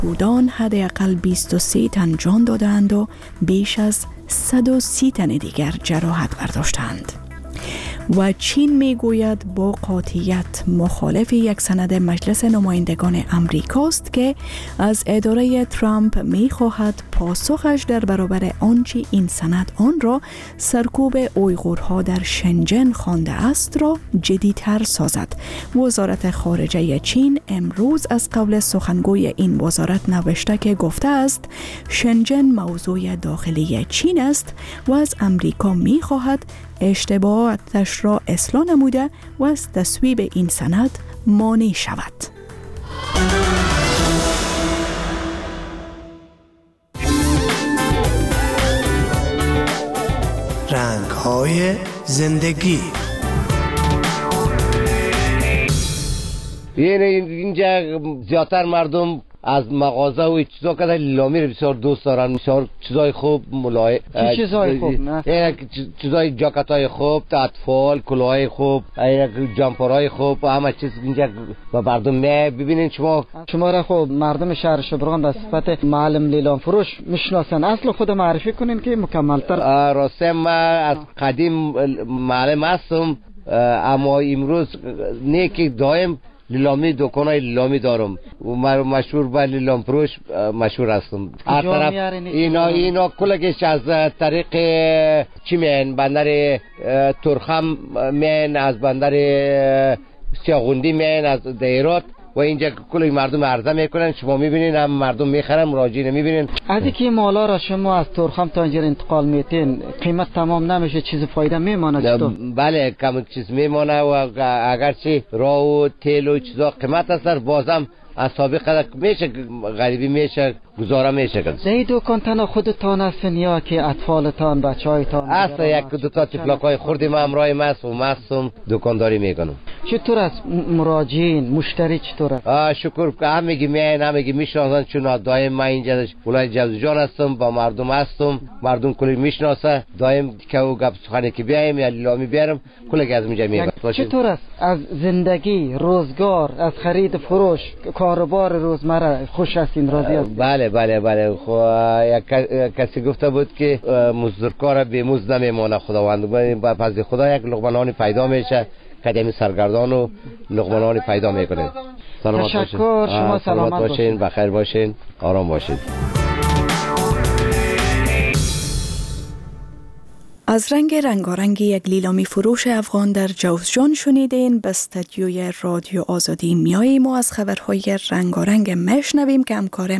بهبودان حداقل 23 تن جان دادند و بیش از 130 تن دیگر جراحت برداشتند. و چین میگوید با قاطعیت مخالف یک سند مجلس نمایندگان امریکاست که از اداره ترامپ میخواهد پاسخش در برابر آنچه این سند آن را سرکوب اویغورها در شنژن خوانده است را جدی‌تر سازد. وزارت خارجه چین امروز از قول سخنگوی این وزارت نوشته که گفته است شنژن موضوع داخلی چین است و از امریکا میخواهد اشتباهاتش را اصلاح نموده و از تصویب این سند مانع شود. رنگ‌های زندگی. یعنی اینجا زیادتر مردم از مغازه و چیزا که لیلامی رو بسیار دوست دارن، بسیار چیزای خوب ملایم. چیزای خوب نه؟ چیزای جاکتای خوب، اطفال، کلاهای خوب، جامپرای خوب، همه چیز اینجا با مردم ببینین. شما را خوب مردم شهر شبرغان به صفت معلم لیلام فروش میشناسن. اصل خود معرفی کنین که مکملتر. راستم ما از قدیم معلم هستم، اما امروز نه که دائم لیلامی دکانای لیلامی دارم و مشهور به لیلام فروش مشهور هستم. از طرف اینا کلگش از طریق چی میان بندر ترخم میان، از بندر سیاغوندی میان، از دیرات و اینجا کلی مردم عرضه میکنن. شما میبینین هم مردم میخرن، مراجعین میبینین. از اینکه مالا را شما از ترخم تا اینجا انتقال میتین قیمت تمام نمیشه، چیز فایده میمانه؟ بله کم چیز میمانه و اگرچه راه و تیل و چیزا قیمت هست بازم از سابقه میشه غریبی میشه گزاره میشه. این دکان تنها خودتان هستین یا که اطفالتان بچه‌هایتان؟ اصلا یک دو تا تفلکای خوردیم همراه ماست و ماستم دکانداری میکنم. چطور است مراجعین مشتری چطور است؟ شکر که همگی میاین، همگی میشناسن، چون دائم من اینجا ولایت جوزجان هستم، با مردم هستم، مردم کلی میشناسه. دائم که و گپ سخنی که بیایم یا لیلامی بیارم کلی از اینجا میگم. چطور است از زندگی، روزگار، از خرید فروش، کاروبار روزمره خوش هستین، راضی هستین؟ بله خب کسی گفته بود که مزدورکار به مزد نمیمانه خداوند. پس خدا یک لقمه پیدا میشه، قدمی سرگردان و لقمه پیدا میکنه. تشکر. شما سلامت باشین، بخیر باشین، آرام باشین. از رنگارنگ یک لیلامی فروش افغان در جوزجان شنیدین. به استودیوی رادیو آزادی میاییم و از خبرهای رنگارنگ میشنویم که همکار